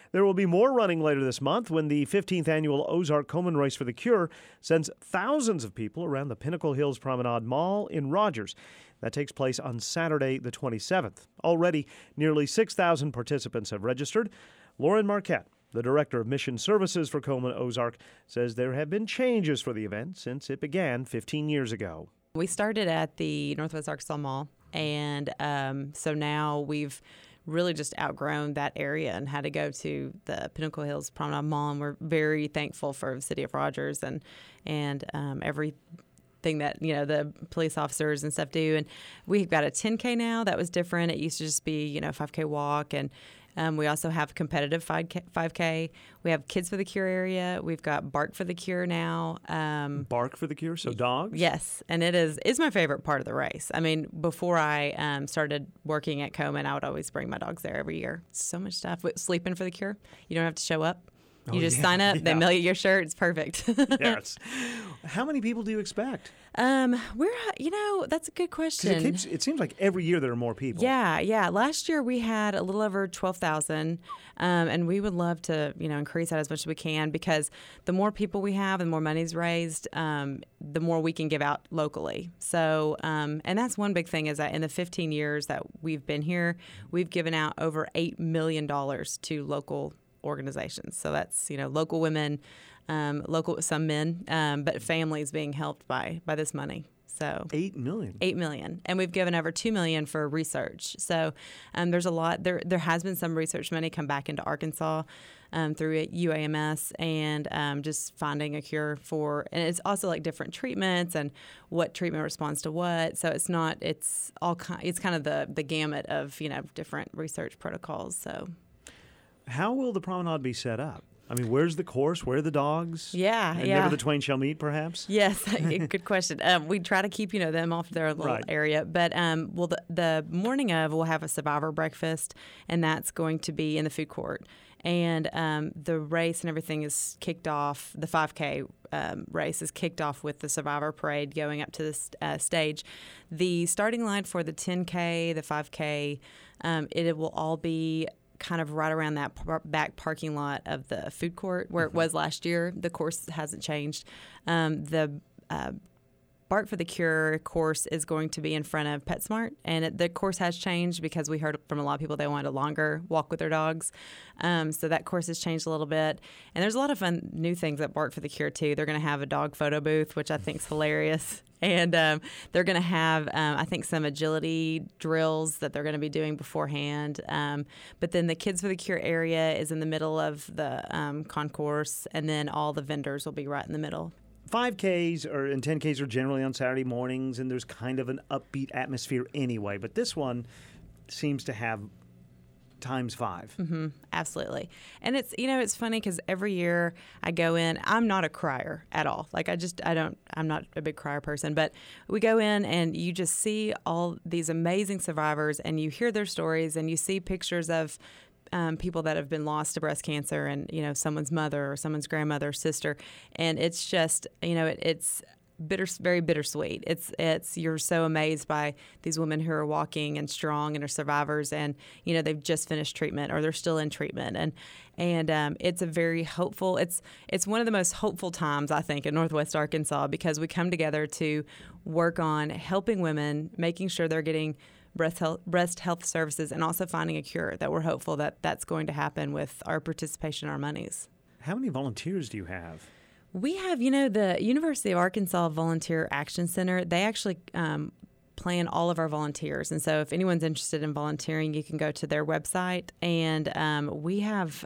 There will be more running later this month when the 15th annual Ozark Komen Race for the Cure sends thousands of people around the Pinnacle Hills Promenade Mall in Rogers. That takes place on Saturday, the 27th. Already, nearly 6,000 participants have registered. Lauren Marquette, the Director of Mission Services for Komen Ozark, says there have been changes for the event since it began 15 years ago. We started at the Northwest Arkansas Mall, and so now we've really just outgrown that area and had to go to the Pinnacle Hills Promenade Mall, and we're very thankful for the City of Rogers and everything that, you know, the police officers and stuff do. And we've got a 10K now. That was different. It used to just be, you know, 5K walk, and we also have competitive 5K. We have Kids for the Cure area. We've got Bark for the Cure now. Bark for the Cure, so dogs? Yes, and it's my favorite part of the race. I mean, before I started working at Komen, I would always bring my dogs there every year. So much stuff. Sleeping for the Cure. You don't have to show up. You just sign up. They mail you your shirt. It's perfect. Yes. How many people do you expect? That's a good question. It seems like every year there are more people. Yeah. Last year we had a little over 12,000, and we would love to, increase that as much as we can, because the more people we have and the more money's raised, the more we can give out locally. So, and that's one big thing, is that in the 15 years that we've been here, we've given out over $8 million to local organizations. So that's, local women, some men, but families being helped by this money. So $8 million. $8 million. And we've given over $2 million for research. So there's a lot. There has been some research money come back into Arkansas through UAMS, and just finding a cure for, and it's also like different treatments and what treatment responds to what. So it's kind of the gamut of, different research protocols. So how will the promenade be set up? I mean, where's the course? Where are the dogs? Yeah. Never the twain shall meet, perhaps? Yes, good question. We try to keep, them off their little area. But, the morning of, we'll have a survivor breakfast, and that's going to be in the food court. And the race and everything is kicked off. The 5K race is kicked off with the survivor parade going up to the stage. The starting line for the 10K, the 5K, it will all be kind of right around that back parking lot of the food court where it was last year. The course hasn't changed. The Bark for the Cure course is going to be in front of PetSmart, and the course has changed because we heard from a lot of people they wanted a longer walk with their dogs. So that course has changed a little bit. And there's a lot of fun new things at Bark for the Cure, too. They're going to have a dog photo booth, which I think is hilarious. And they're going to have, I think, some agility drills that they're going to be doing beforehand. But then the Kids for the Cure area is in the middle of the concourse, and then all the vendors will be right in the middle. 5Ks and 10Ks are generally on Saturday mornings, and there's kind of an upbeat atmosphere anyway. But this one seems to have times 5. Mm-hmm, absolutely. And it's funny because every year I go in, I'm not a crier at all. Like I'm not a big crier person, but we go in and you just see all these amazing survivors, and you hear their stories, and you see pictures of people that have been lost to breast cancer, and someone's mother or someone's grandmother or sister, and it's just it's very bittersweet. It's you're so amazed by these women who are walking and strong and are survivors, and they've just finished treatment or they're still in treatment, and it's a very hopeful. It's one of the most hopeful times, I think, in Northwest Arkansas, because we come together to work on helping women, making sure they're getting breast health services, and also finding a cure that we're hopeful that that's going to happen with our participation, our monies. How many volunteers do you have? We have, the University of Arkansas Volunteer Action Center. They actually plan all of our volunteers. And so if anyone's interested in volunteering, you can go to their website. And we have,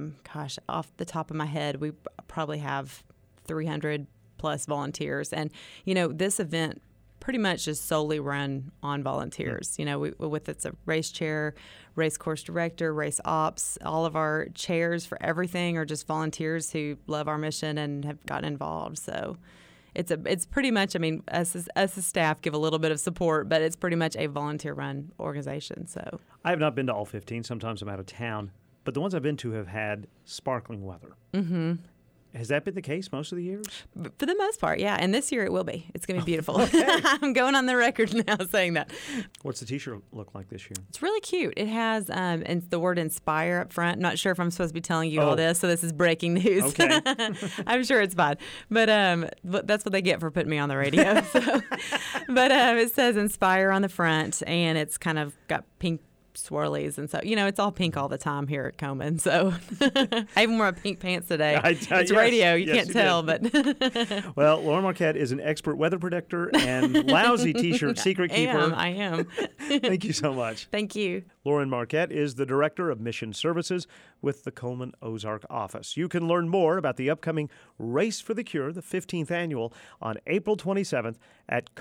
off the top of my head, we probably have 300 plus volunteers. And, this event pretty much is solely run on volunteers. It's a race chair, race course director, race ops. All of our chairs for everything are just volunteers who love our mission and have gotten involved. So it's pretty much, us as staff give a little bit of support, but it's pretty much a volunteer-run organization. So I have not been to all 15. Sometimes I'm out of town. But the ones I've been to have had sparkling weather. Mm-hmm. Has that been the case most of the years? For the most part, yeah. And this year it will be. It's going to be beautiful. I'm going on the record now saying that. What's the T-shirt look like this year? It's really cute. It has the word inspire up front. I'm not sure if I'm supposed to be telling you all this, so this is breaking news. Okay. I'm sure it's fine. But that's what they get for putting me on the radio. So. But it says inspire on the front, and it's kind of got pink swirlies, and so it's all pink all the time here at Komen. So I even wore pink pants today. It's radio, you can't tell, but well, Lauren Marquette is an expert weather predictor and lousy T-shirt secret keeper. I am. Thank you so much. Thank you. Lauren Marquette is the Director of Mission Services with the Komen Ozark office. You can learn more about the upcoming Race for the Cure, the 15th annual, on April 27th at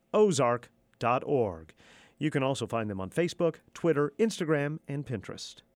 KomenOzark.org. You can also find them on Facebook, Twitter, Instagram, and Pinterest.